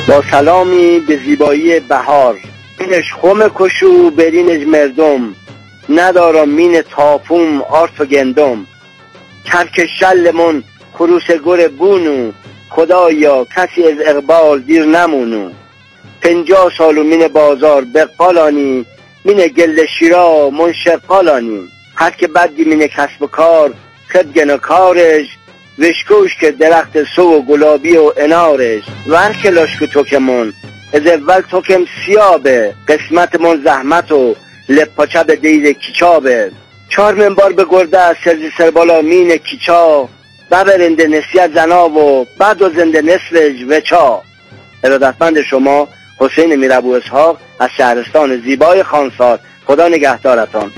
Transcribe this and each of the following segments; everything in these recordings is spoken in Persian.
با سلامی به زیبایی بهار، اینش خم کشو برینش مردم، ندارم مین تاپوم آرت و گندم. کرک شلمون خروس گر بونو، خدایا کسی از اقبال دیر نمونو. 50 سالو مین بازار بقالانی، مین گل شیرا منشقالانی. هر که بدی مین کسب و کار خدگن کارش، وشکوش که درخت سو و گلابی و انارش. ورک لاشک توکمون از اول توکم سیابه، قسمتمون زحمت و لپاچه به دید کیچابه. 4 منبار به گرده سرزی سربالا مین کیچا، ببرنده نسیت زناب و بعد و زنده نسلج وچا. ارادتمند شما حسین میرابو اسحاق از شهرستان زیبای خانسار. خدا نگهدارتان.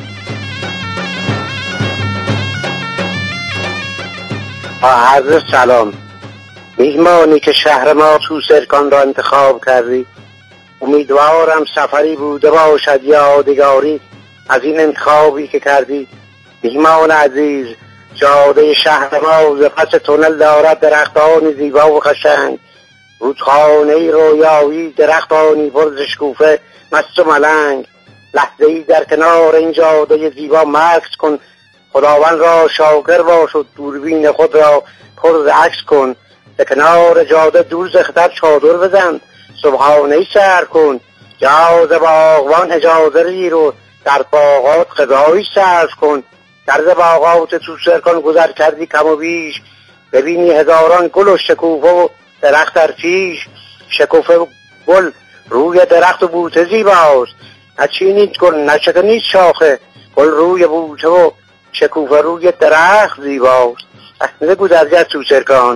عرض سلام. میزمانی که شهر ما سوسرکان را انتخاب کردی، امیدوارم سفری بوده باشد یادگاری از این انتخابی که کردی. میهمان عزیز، جاده شهر ما ز پس تونل دارد درختان زیبا و قشنگ. رودخانه رویایی درختانی پر ز شکوفه مست و ملنگ. لحظه‌ای در کنار این جاده زیبا مکث کن، خداوند را شاکر باش و دوربین خود را پر ز عکس کن. به کنار جاده دور ز خطر چادر بزن، صبحانه‌ای سحر کن. جا ز باغبان اجازه بگیر و در باغات غذایی صرف کن. در ز باغات سوسرکان گذر کردی کم و بیش، ببینی هزاران گل و شکوفه و درخت در پیش. شکوفه و گل روی درخت و بوته زیباست، نچینید گل نشکنید شاخه. گل روی بوته و شکوفه روی درخت زیباست. احمد گودرزی از سوسرکان.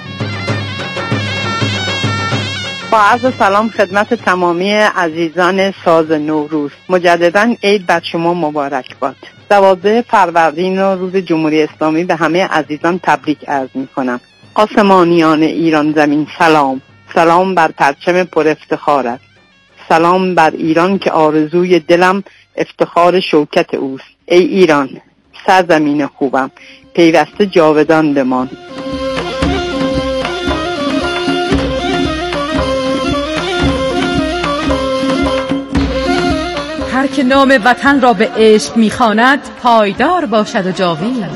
با عرض سلام خدمت تمامی عزیزان ساز نوروز، مجددا عید بر شما مبارک باد. 12 فروردین را روز جمهوری اسلامی به همه عزیزان تبریک عرض می کنم. آسمانیان ایران زمین سلام، سلام بر پرچم پر افتخار است. سلام بر ایران که آرزوی دلم افتخار شوکت اوست. ای ایران سرزمین خوبم، پیوسته جاودان بمان. هر که نام وطن را به عشق می‌خواند پایدار باشد و جاوید.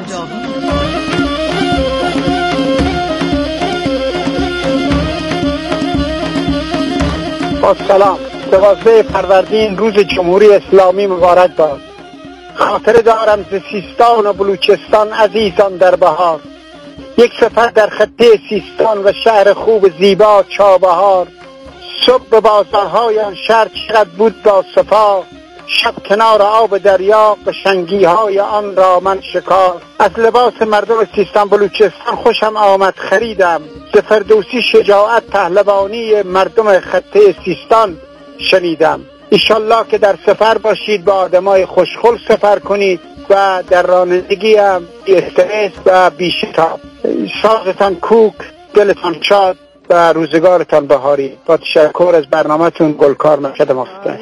با سلام. 12 فروردین روز جمهوری اسلامی مبارک باد. خاطر دارم ز سیستان و بلوچستان عزیزان در بهار، یک سفر در خطه سیستان و شهر خوب زیبا چابهار. صبح به بازارهای آن شهر چقدر بود با صفا، شب کنار آب دریا قشنگی های آن را من شکار. از لباس مردم سیستان بلوچستان خوشم آمد خریدم، ز فردوسی شجاعت پهلوانی مردم خطه سیستان شنیدم. ایشالله که در سفر باشید، با آدمای خوشخلق سفر کنید و در رانندگی هم استرس و بی‌شتاب. سازتان کوک، دلتان شاد و روزگارتان بهاری. با تشکر از برنامه‌تون گلکار مشهد مفتن.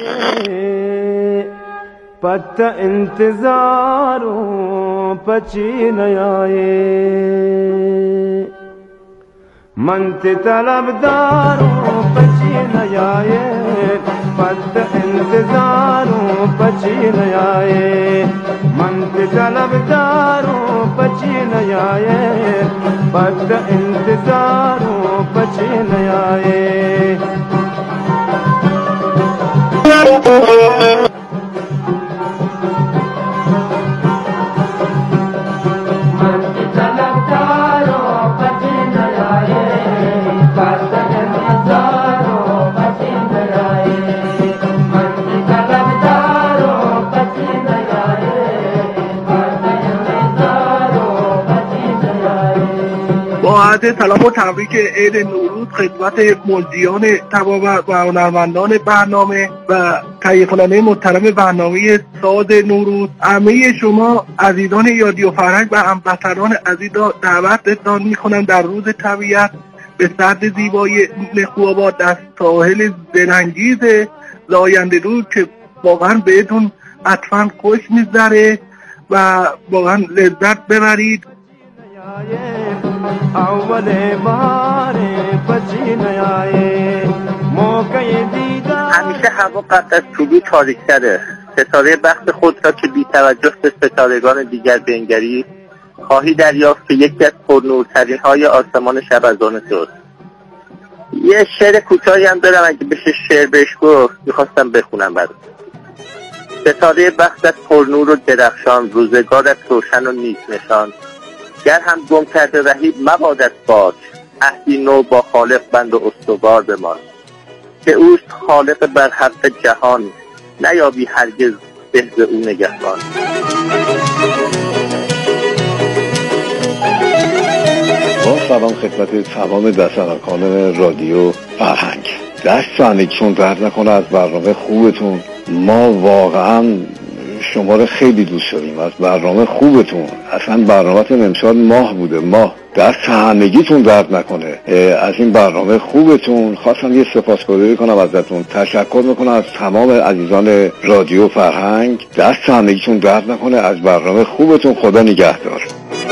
پت انتظاروں پچی نیائے منت طلبداروں پچی نیائے پت انتظاروں پچی نیائے منت طلبداروں پچی نیائے پت انتظاروں پچی نیائے با عرض سلام و تبریک عید نوروز خدمت مجریان تمام و هنرمندان برنامه و تهیه کننده محترم برنامه ساز نوروز. همه شما عزیزان یادی و فرهنگ و هموطنان عزیز را دعوتتان می‌کنم در روز طبیعت به سرد زیبای نخواباد در ساحل دلانگیز زاینده رود که واقعا بهتون حتما خوش می‌گذره و واقعا لذت ببرید. اول بار پچی نیائے هوا قبل از طلوع تاریک‌تره. ستاره بخت خود را که بی توجه به ستارگان دیگر بنگری، خواهی دریافت که یکی از پرنورترین های آسمان شب‌ازان توست. یه شعر کوتاهی هم دارم، اگه بشه شعر بهش گفت میخواستم بخونم برات. ستاره بختت پرنور و درخشان، روزگارت روشن و نیک نشان. گر هم گم کرده رهی مبادت باک، عهدی نو با خالق بند و استوار بمان. که اوست خالق بر حق جهان، نیابی هرگز به او نگهبان. با سلام خدمت تمام دستنکان رادیو فرهنگ. دست زنگیتون درد نکنه از برنامه خوبتون. ما واقعا شما رو خیلی دوست داریم، از برنامه خوبتون. اصلا برنامه‌تون امسال ماه بوده، ماه. دست همگیتون درد نکنه از این برنامه خوبتون. خواستم یه سپاسگزاری کنم ازتون، تشکر میکنم از تمام عزیزان رادیو فرهنگ. دست همگیتون درد نکنه از برنامه خوبتون. خدا نگهدار.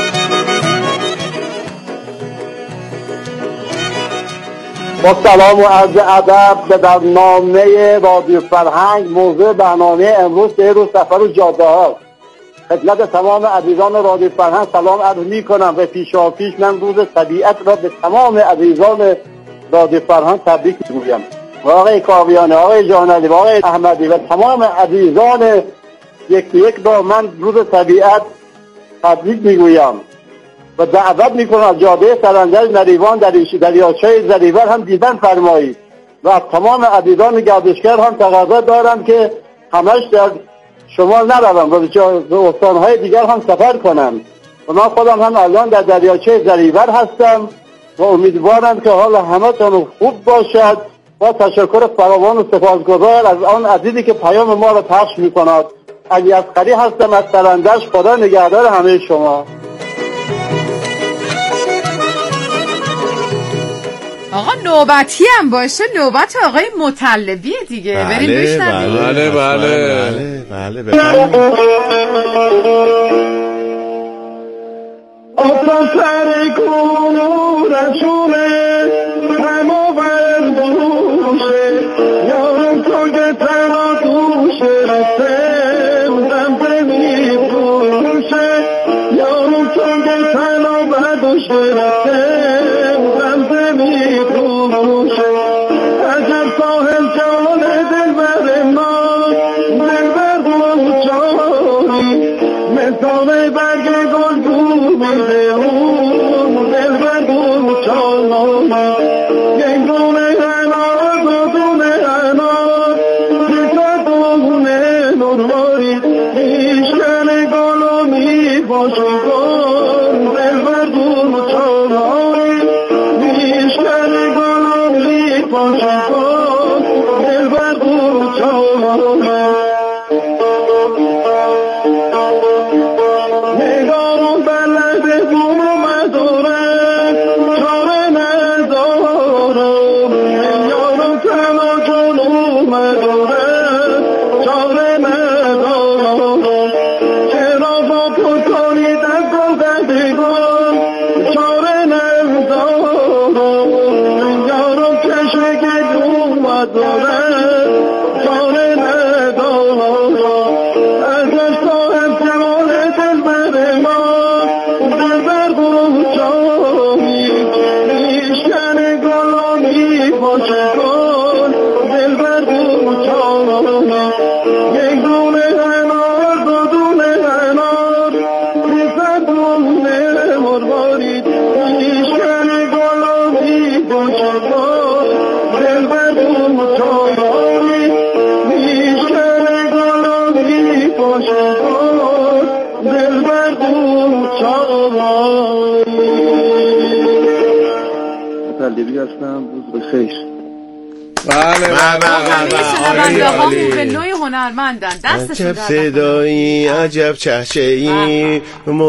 با سلام و عرض ادب به برنامه رادیو فرهنگ. موضوع برنامه امروز به روز سفر و جاده ها. خدمت تمام عزیزان رادیو فرهنگ سلام عرض می کنم و پیشاپیش من روز طبیعت را به تمام عزیزان رادیو فرهنگ تبریک میگویم. آقای کاویانی، آقای جانعلی و آقای احمدی و تمام عزیزان یک را من روز طبیعت تبریک میگویم و دعوت میکنم از جاده سرندج نریوان دریاچه زریور هم دیدن فرمایید و از تمام عزیزان گردشگر هم تقاضا دارم که همش در شمال نروم و به استانهای دیگر هم سفر کنم و من خودم هم الان در دریاچه زریور هستم و امیدوارم که حال همه تون خوب باشد. با تشکر فراوان و سپاسگزار از آن عزیزی که پیام ما را پخش میکند. علی اصغری هستم از سرندج. خدا نگهدار همه شما. آقا نوبتی هم باشه، نوبت آقای مطلبی دیگه. بریم بشنویم. بله آسان سر کنو رسوله همه بردوشه یارم تو که تنها دوشه رسته بودم بمی بروشه یارم تو که تنها بردوشه رسته بودم بمی بروشه عجب ساحل جان دل بر ما دل بر دوچاری مثال برگ گل گوبیده اون دل بر دوچاری یک دونه انار دو دونه انار سیصد دونه نرواری ایشکن گلو می باشی گل دل بر دوچاری ایشکن گلو می باشی گل دل بر دوچاری نگارم بلد بوم و مدارم چاره ندارم یارم تنها جلو مدارم چاره ندارم چرا با پتانی دست و دستگان چاره ندارم یارم کشک دو مدارم چاره ندارم ازش صاحب جمال دل بر ما دل بر دوچاری ایشکن گلامی باشه گل دل بر دوچاری یک دونه انار دو دونه انار سیصد دونه مروارید ایشکن گلامی باشه گل دل بر دوچاری ایشکن گلامی باشه گل دل بر دوچاری. مطلبی هستم. روز بخیر. شنونده ها به نوعی هنرمندن. دستشون عجب صدایی، عجب چهچه‌ای،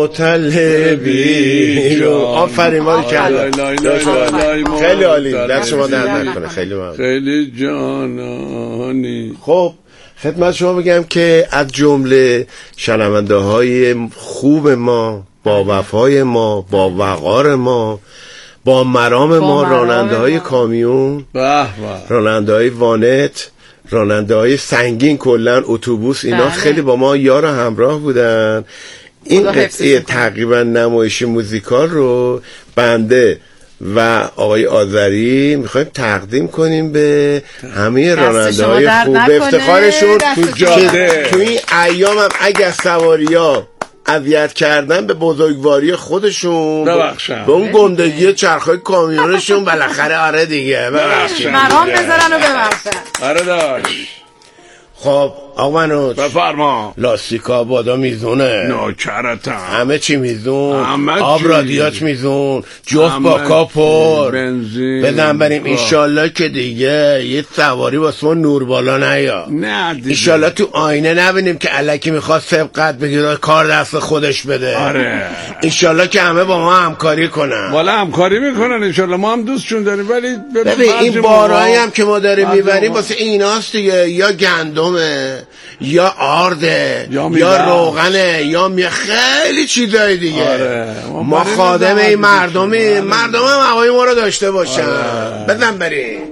مطلبی رو آفرین ما کردن. خیلی عالی، دست شما درد نکنه. خیلی ممنون، خیلی جانانی. خب خدمت شما بگم که از جمله شنونده های خوب ما، با وفای ما، با وقار ما، با مرام ما، راننده های کامیون، راننده های وانت، راننده های سنگین کلن اتوبوس اینا خیلی با ما یار و همراه بودن. این قطعه تقریبا نمایش موزیکال رو بنده و آقای آذری میخوایم تقدیم کنیم به همه راننده های خوب به افتخارشون تو این ایام هم اگه سواریا اذیت کردن به بزرگواری خودشون ببخشن به اون گندگی چرخای کامیونشون بالاخره آره دیگه ببخشن مقام بذارن و ببخشن. آره داشت. خب آقا منوچ بفرما. لاستیکا بادا میزونه، نوکرتم، همه چی میزون، همه آب چی. رادیات میزون، جفت با کاپور بنزین بزن بریم. انشالله که دیگه یه سواری واسه ما نور بالا نیا. نه دیگه انشالله تو آینه نبینیم که الکی میخواد سبقت بگیره کار دست خودش بده. آره انشالله که همه با ما همکاری کنن. والا همکاری میکنن انشالله، ما هم دوستشون داریم. ولی ببین این بارایی هم که ما داریم میبریم واسه ایناست دیگه، یا گندمه یا آرده یا روغنه یا خیلی چیزای دیگه. آره. ما خادم این مردمی، مردم هم هوای ما رو داشته باشن. آره. بزن بریم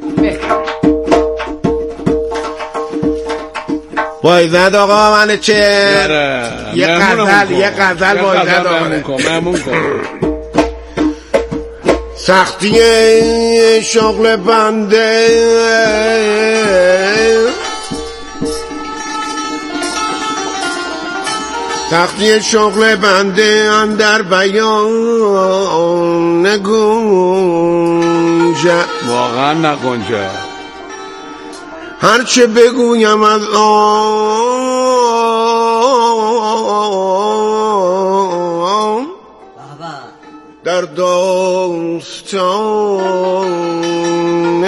بایزد آقا من چه یه غزل بایزد آقا مهمون کن. سختی شغل بنده سختی شغل بنده اندر بیان نگنجه، واقعا نگنجه. هرچه بگویم از آن در داستان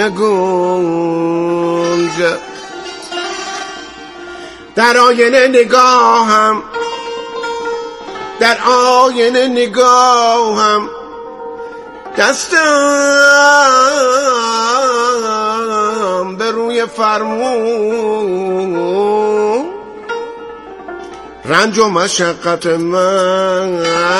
نگنجه. در آینه نگاهم، در آینه نگاهم، دستم به روی فرمون، رنج و مشقت من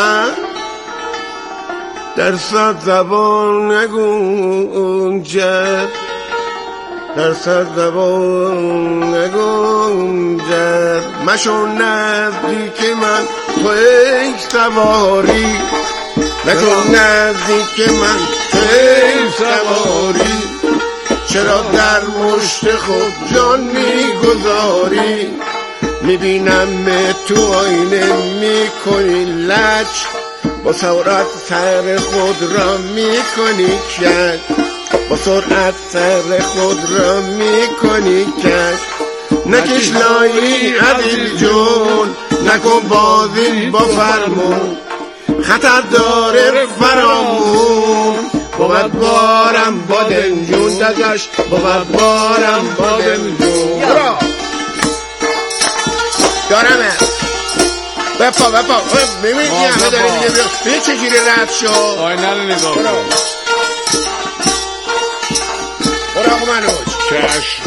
در صد زبان نگنجد، در صد زبان نگنجد. مشو نزدیک من تو ای سواری، مشو نزدیک من تو ای سواری، چرا در مشت خود جان میگذاری؟ میبینم تو آینه میکنی لج، با سرعت سر خود را میکنی کج، با سرعت سر خود را میکنی کج. نکش لایی عزیز جون، نکن بازی با فرمون، خطر داره فرامون. بود بارم با دنجون دگشت، بود بارم با دنجون دارمه بپا ببین این همه داره میگه ببین چجوری رد شد. آینه رو نگاه کن. برو آقا منوچ چشم.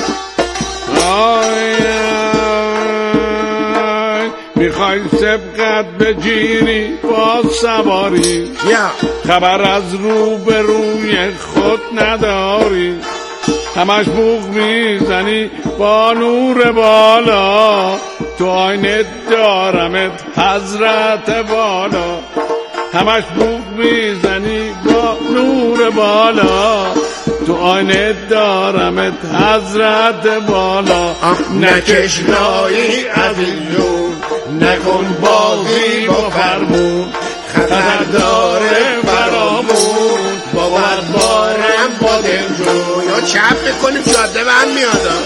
میخوای سبقت بگیری با سواری، خبر از رو به روی خود نداری، همش بوق میزنی با نور بالا، تو آینه دارمت حضرت بالا، همش بوق میزنی با نور بالا، تو آینه دارمت حضرت بالا. نکش لایی عزیزون، نکن بازی با فرمون، خطر داره فرامون. باور بارم با دنجون یا چپ بکنیم جاده بند میادم.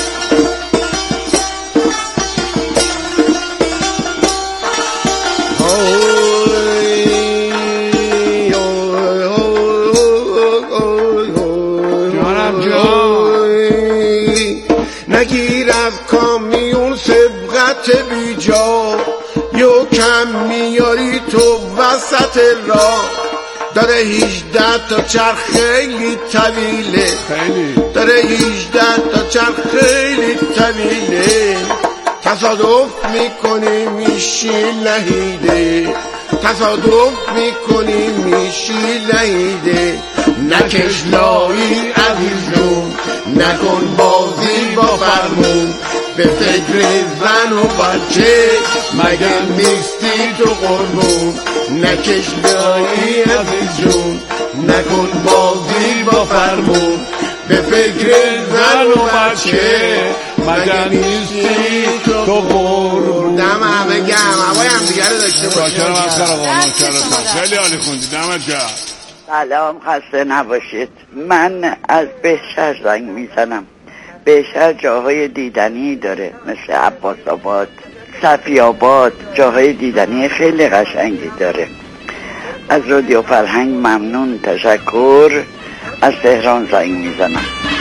نگیر از کامیون سبقت بیجا، یو کم میاری تو وسط راه. داره 18 تا چرخ خیلی طویله، داره 18 تا چرخ خیلی طویله. تصادف میکنی میشی لحیده، تصادف میکنی میشی لحیده. نکش لایی عزیزون، نکن بازی با فرمون به فکر زن و بچه مگر نیستی تو قربون نکش دایی عزیز جون نکن بازی با فرمون به فکر زن و بچه مگر نیستی تو قربون دم همه گم هوای هم دیگر رو داشته باشیم خیلی عالی خوندی دمت گرم. سلام خسته نباشید. من از بهشهر زنگ میزنم. بهشهر جاهای دیدنی داره مثل عباس آباد، صفی آباد، جاهای دیدنی خیلی قشنگی داره. از رادیو فرهنگ ممنون، تشکر. از تهران زنگ میزنم.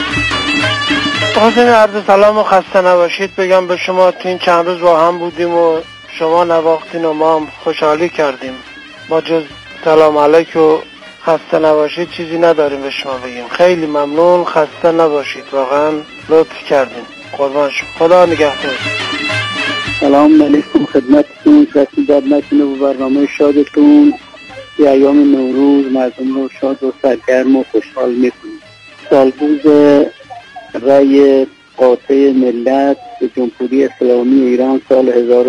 حسین عرض سلام و خسته نباشید بگم به شما. تو این چند روز با هم بودیم و شما نواختین و ما هم خوشحالی کردیم. ما جز سلام علیک و خسته نباشید چیزی نداریم به شما بگیم. خیلی ممنون، خسته نباشید، واقعا لطف کردیم. قربان شما، خدا نگهدار. سلام علیکم خدمتتون. کسی داد نکنه و برنامه شادتون به ایام نوروز مردم رو شاد و سرگرم و خوشحال میکنیم. سالروز رای قاطع ملت به جمهوری اسلامی ایران سال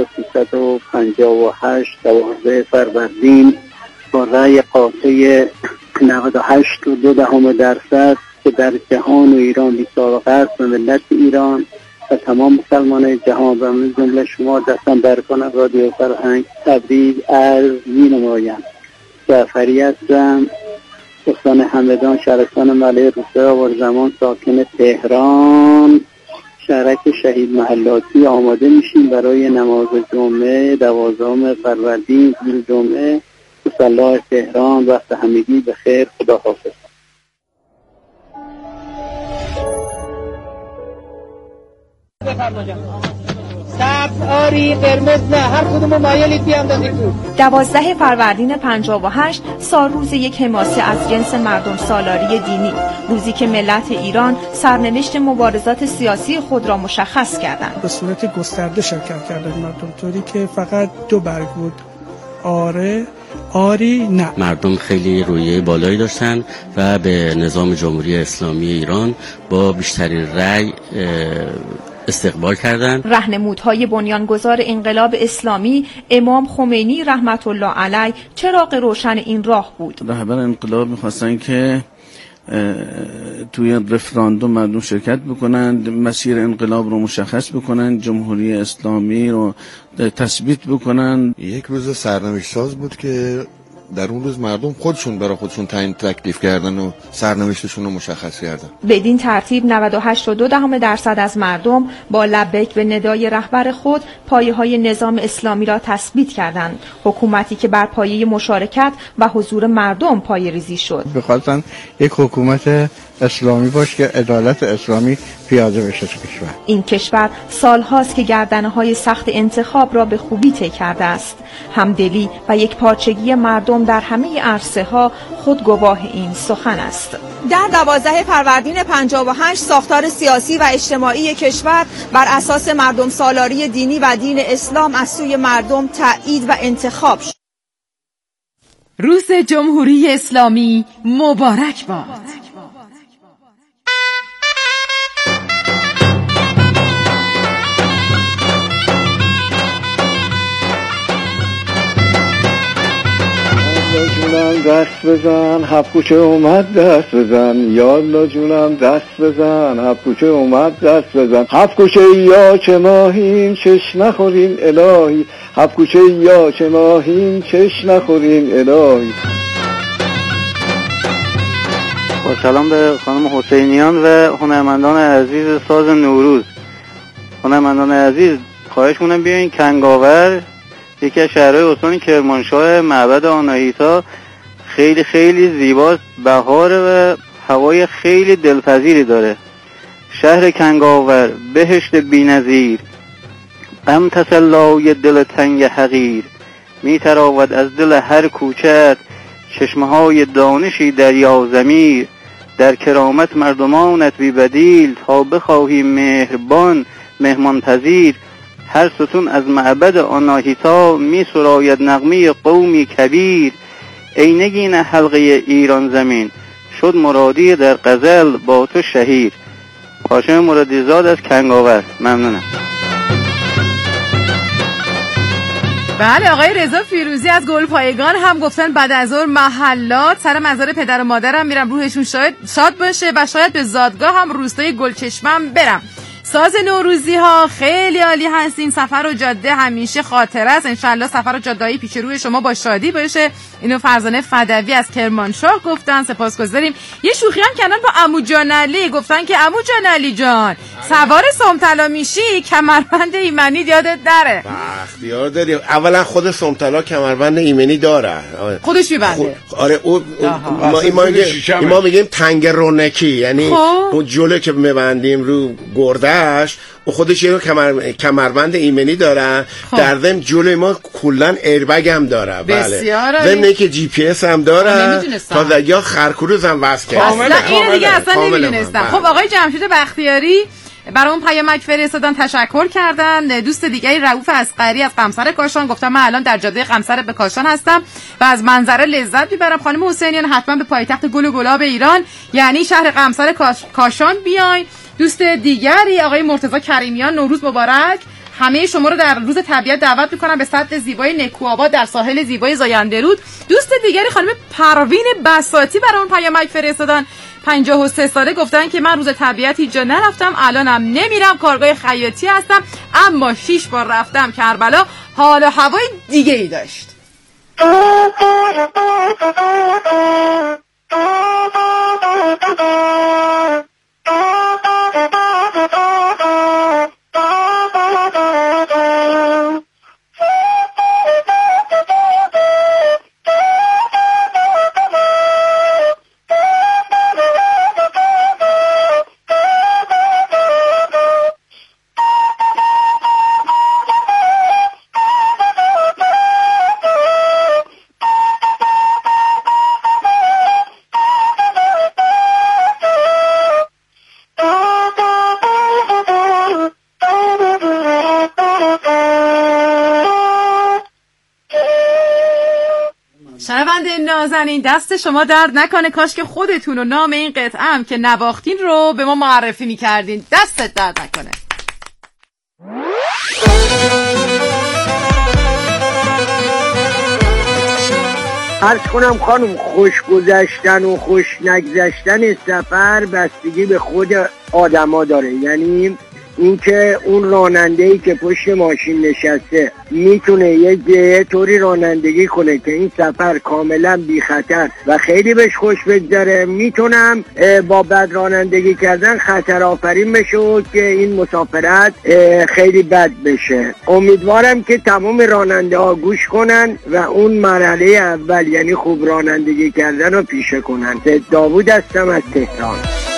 1358 12 فروردین با رای قاطع 98.2% که در جهان و ایران بی‌سابقه است به ملت ایران و تمام مسلمان جهان و من جمله شما دستم در کنم رادیو فرهنگ تبریز عرض می‌نمایم. جعفری هستم، استان همدان، شهرستان ملعه، روستای آوارزمان، ساکن تهران. شهرک شهید محلاتی. آماده میشیم برای نماز جمعه 12 فروردین روز جمعه. مصلی تهران. وقت همگی بخیر. خداحافظ. سبز آری قرمز نه، هر کدومو مایلید بیاندازید تو. 12 فروردین 58 سالروز یک حماسه از جنس مردم سالاری دینی، روزی که ملت ایران سرنوشت مبارزات سیاسی خود را مشخص کردند. به صورت گسترده شرکت کردند مردم، طوری که فقط 2 برگ بود، آره آری نه. مردم خیلی روحیه بالایی داشتن و به نظام جمهوری اسلامی ایران با بیشترین رأی استقبال کردند. راهنمودهای بنیانگذار انقلاب اسلامی امام خمینی رحمت الله علیه چراغ روشن این راه بود. رهبر انقلاب می‌خواستن که توی رفراندوم مردم شرکت بکنند، مسیر انقلاب رو مشخص بکنند، جمهوری اسلامی رو تثبیت بکنند. یک روز سرنوشت ساز بود که در اون روز مردم خودشون برای خودشون تعیین تکلیف کردن و سرنوشتشون رو مشخص کردن. بدین ترتیب 98.2% از مردم با لبیک به ندای رهبر خود پایه‌های نظام اسلامی را تثبیت کردند. حکومتی که بر پایه مشارکت و حضور مردم پایه‌ریزی شد. بخواستن یک حکومت اسلامی باشه که عدالت اسلامی پیاده بشه تو کشور. این کشور سالهاست که گردنه‌های سخت انتخاب را به خوبی طی کرده است. همدلی و یک پارچگی مردم در همه عرصه‌ها خود گواه این سخن است. در 12 فروردین 58 ساختار سیاسی و اجتماعی کشور بر اساس مردم سالاری دینی و دین اسلام از سوی مردم تایید و انتخاب شد. روز جمهوری اسلامی مبارک باد. جونم دست بزن هفکوچه اومد دست بزن، یالا جونم دست بزن هفکوچه اومد دست بزن. هفکوچه یا چه ماهیم چش نخوریم الهی، هفکوچه یا چه ماهیم چش نخوریم الهی. با سلام به خانم حسینیان و هنرمندان عزیز ساز نوروز. هنرمندان عزیز خواهش مونم بیاین کنگاور، یکی از شهرهای استان کرمانشاه، معبد آناهیتا، خیلی خیلی زیباست، بهاره و هوای خیلی دلپذیری داره. شهر کنگاور بهشت بی‌نظیر، غم تسلای دل تنگ حقیر، میتراود از دل هر کوچت چشمهای دانشی دریا ضمیر. در کرامت مردمانت بی بدیل، تا بخواهی مهربان مهمان پذیر. هر ستون از معبد آناهیتا می سراید نغمه قومی کبیر. ای نگین حلقه ایران زمین، شد مرادی در غزل با تو شهیر. هاشم مرادیزاد از کنگاور. ممنونم. بله آقای رضا فیروزی از گلپایگان هم گفتن بعد از ظهر محلات سر مزار پدر و مادرم میرم، روحشون شاد باشه و شاید به زادگاه هم روستای گلچشمم برم. ساز نوروزی ها خیلی عالی هستین، سفر و جاده همیشه خاطره است، انشالله سفر و جاده‌ای پیش روی شما با شادی باشه. اینو فرزانه فدوی از کرمانشاه گفتن، سپاسگزاریم. یه شوخی هم کردن با عمو جان علی، گفتن که عمو جان علی جان سوار سمطلا میشی کمربند ایمنی یادت نره. اختیار داری. اولا خود سمطلا کمربند ایمنی داره، خودش میبنده. آره ما میگیم تنگ رونکی، یعنی اون جلو که میبندیم رو گردش و خودش یه کمربند ایمنی داره. در ضمن جلوی ما کلا ایربگ هم داره. بله. ضمن که جی پی اس هم داره، تا یا خرکروز هم وصل کرده. اصلا این دیگه اصلا نمیدونستم. خب آقای جمشید بختیاری برای اون پیامک فرستادن، تشکر کردن. دوست دیگری رؤوف اصغری از قمصر کاشان گفتم من الان در جاده قمصر به کاشان هستم و از منظره لذت میبرم. خانم حسینیان حتما به پایتخت گل و گلاب ایران یعنی شهر قمصر کاشان بیاین. دوست دیگری آقای مرتضی کریمیان نوروز مبارک، همه شما رو در روز طبیعت دعوت میکنم به سد زیبای نکوآباد در ساحل زیبای زاینده‌رود. دوست دیگری خانم پروین بساطی برای اون پیامک فرستادن، 53 ساله، گفتن که من روز طبیعت هیچ جا نرفتم، الانم نمیرم، کارگاه خیاطی هستم، اما 6 بار رفتم کربلا، حال و هوای دیگه ای داشت. نازنین دست شما درد نکنه، کاش که خودتون و نام این قطعه هم که نواختین رو به ما معرفی میکردین. دستت درد نکنه. عرض کنم خانم، خوش گذشتن و خوش نگذشتن سفر بستگی به خود آدما داره. یعنی اینکه اون راننده‌ای که پشت ماشین نشسته میتونه یه طوری رانندگی کنه که این سفر کاملا بی خطر و خیلی بهش خوش بگذره، میتونم با بد رانندگی کردن خطر آفرین بشه و که این مسافرت خیلی بد بشه. امیدوارم که تمام راننده ها گوش کنن و اون مرحله اول یعنی خوب رانندگی کردن رو پیشه کنن. داوود هستم از تهران.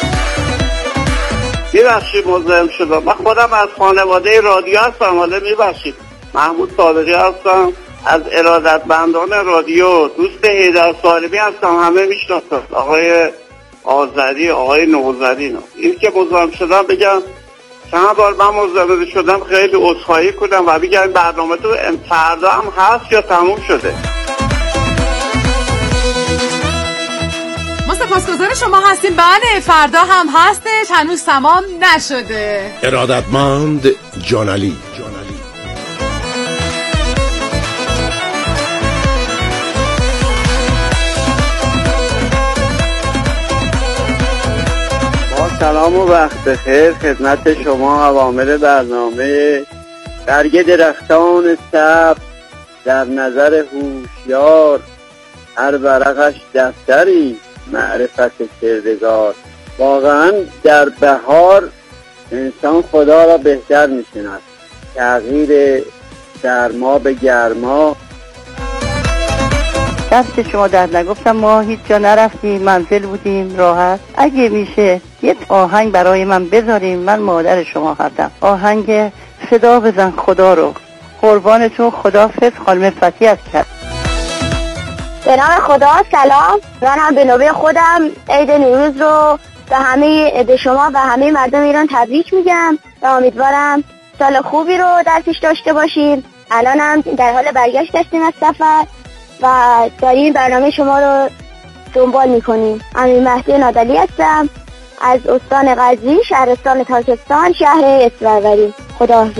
میبخشید مزاحم شدم، من خودم از خانواده رادیو هستم. حالا میبخشید، محمود صادقی هستم از ارادتمندان رادیو، دوست حیدر سالمی هستم، همه میشناسن، آقای آذری، آقای نوذری. این که مزاحم شدم بگم چند بار من مزاحم شدم خیلی عذرخواهی کنم و بگم برنامه تو فردا هم هست یا تموم شده. ما سپاسگزار شما هستیم. بله فردا هم هستش، هنوز تمام نشده. ارادتمند جان علی. با سلام و وقت بخیر خدمت شما عوامل برنامه. برگ درختان سبز در نظر هوشیار، هر ورقش دفتری معرفت کردگار. واقعا در بهار انسان خدا را بهتر می‌شناسد. تغییر سرما به گرما. دست شما درد نگفتم، ما هیچ جا نرفتیم، منزل بودیم راحت. اگه میشه یه آهنگ برای من بذاریم، من مادر شما هستم. آهنگ صدا بزن خدا رو. قربانتون، خداحافظ. خانم فتی از کرد. به نام خدا سلام. من هم به نوبه خودم عید نوروز رو به همه به شما و همه مردم ایران تبریک میگم و امیدوارم سال خوبی رو در پیش داشته باشیم. الان هم در حال برگشت هستیم از سفر و داریم برنامه شما رو دنبال میکنیم. امیر مهدی نادلی هستم از استان غزنی، شهرستان تاکستان، شهر اسفروری. خداحافظ.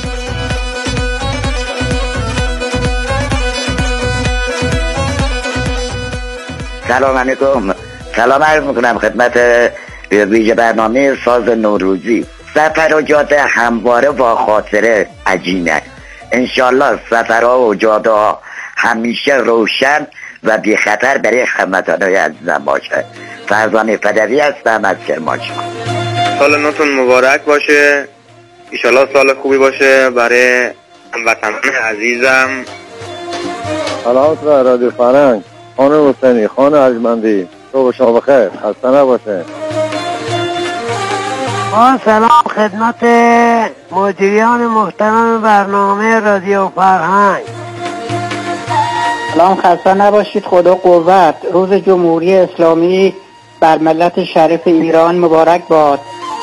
سلام علیکم. سلام عرض میکنم خدمت ویژه برنامه ساز نوروزی. سفر و جاده همواره با خاطره عجینه. انشالله سفرها و جاده ها همیشه روشن و بی خطر برای هموطنان عزیزم باشه. فرزان فدوی هستم از کرمانشاه. سال نوتون مبارک باشه. انشالله سال خوبی باشه برای هموطنان عزیزم. سلامت و رادیو فرهنگ. خانم حسینی، خانم ارجمندی، صبح شما بخیر، خسته نباشه. سلام خدمت مجریان محترم برنامه رادیو فرهنگ. سلام، خسته نباشید، خدا قوت. روز جمهوری اسلامی بر ملت شریف ایران مبارک باد.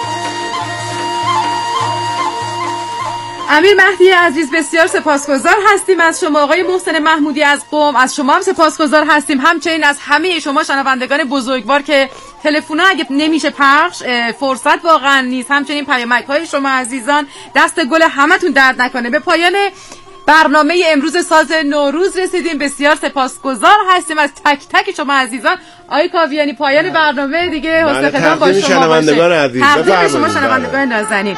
امیر مهدی عزیز بسیار سپاسگزار هستیم از شما. آقای محسن محمودی از قم، از شما هم سپاسگزار هستیم. همچنین از همه شما شنوندگان بزرگوار که تلفن‌ها اگه نمیشه پخش، فرصت واقعا نیست. همچنین پیامک‌های شما عزیزان، دست گل همتون درد نکنه. به پایان برنامه امروز ساز نوروز رسیدیم. بسیار سپاسگزار هستیم از تک تک شما عزیزان. آقای کاویانی پایان برنامه دیگه حسن ختام با شما باشه. تقدیم شما شنوندگان نازنین.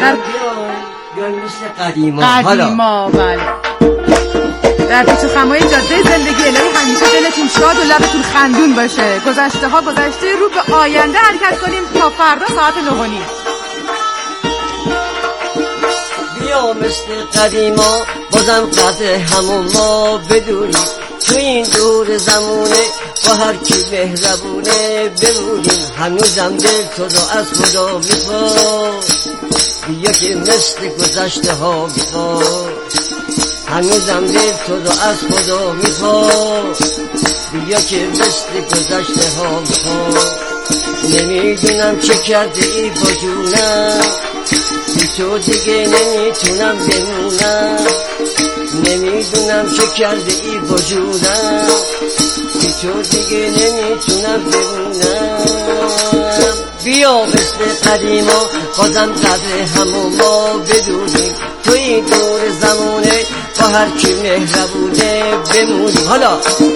قدیما بله. در پیچ و خمای جاده زندگی الهی همیشه دلتون شاد و لبتون خندون باشه. گذشته ها گذشته، رو به آینده حرکت کنیم تا فردا ساعت 9:30. بیا مثل قدیما بازم قدر همون ما بدونیم، تو این دور زمونه با هر کی مهربونه بمونیم. هنوزم دل تو رو از خدا میخواد، بیا که مثل گذشته ها میخواد. هنوزم دل تو رو از خدا میخواد، بیا که مثل گذشته ها میخواد. نمیدونم چه کرده ای با جونم، بی تو دیگه نمیتونم بمونم. نمیدونم چه کرده ای با جونم، بی تو دیگه نمیتونم بمونم. بیا مثل قدیما بازم قدر همون ما بدونیم، تو این دور زمونه با هر کی مهربونه بمونیم. حالا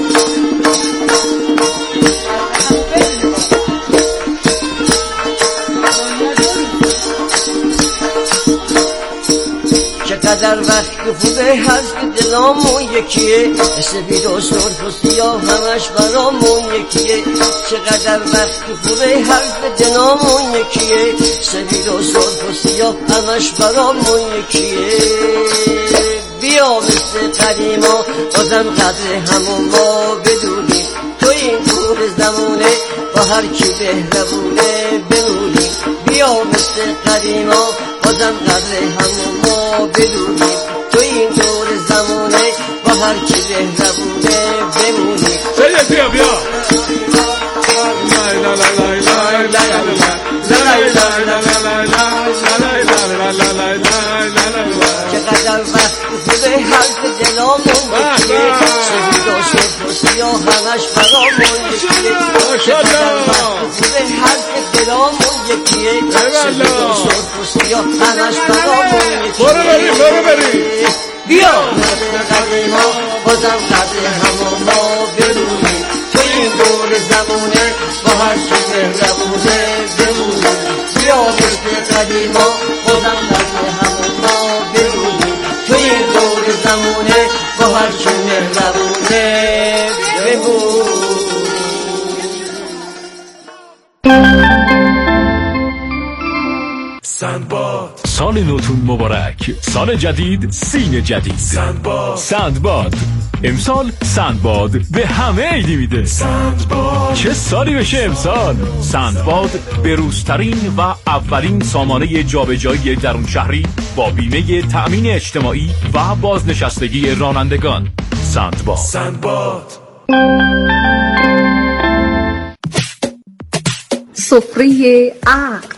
چقدر وقت خوبه هست که دلامون یکیه، مثل بید و سرخ و سیاه همش برامون یکیه. چقدر وقت خوبه هست که دلامون یکیه، مثل بید و سرخ و سیاه همش برامون یکیه. بیا مثل قدیما بازم قدر همون ما بدونیم، تو این دور زمونه با هر کی مهربونه بمونیم. بیا مثل قدیما بازم قدر همون ما بدونیم، تو این دور زمونه با هر کی مهربونه بمونیم. بیا بیا چقدر وقت خوبه حرف دلامون یکیه، شهید و شد و سیاه همش برامون یکیه. چقدر وقت خوبه حرف دلامون یکیه، شهید و شد و سیاه همش برامون یکیه. بیا قدیما بازم قدر همون ما بدونیم، تو این دور زمونه با هر کی مهربونه بمونیم. بیا مثل قدیما بازم قدر همون ما بدونیم، تو این دور زمونه با هر کی مهربونه بمونیم. سندباد، سال نوتون مبارک. سال جدید، سین جدید. سندباد امسال سندباد به همه عیدی میده. سندباد چه سالی بشه امسال. سندباد بروزترین و اولین سامانه جابجایی درون شهری با بیمه تأمین اجتماعی و بازنشستگی رانندگان. سندباد. سفره عقل.